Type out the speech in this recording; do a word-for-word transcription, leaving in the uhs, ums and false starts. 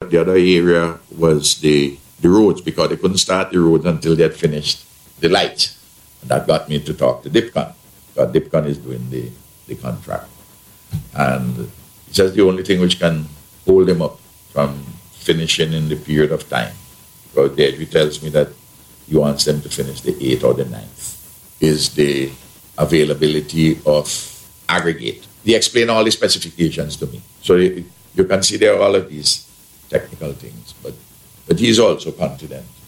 the other area was the, the roads, because they couldn't start the roads until they had finished the lights. And that got me to talk to DIPCON, because DIPCON is doing the, the contract. And it's just the only thing which can hold them up from finishing in the period of time. Because Deirdre tells me that he wants them to finish the eighth or the ninth, is the availability of aggregate. They explain all the specifications to me. So you, you consider all of these technical things, but, but he is also confident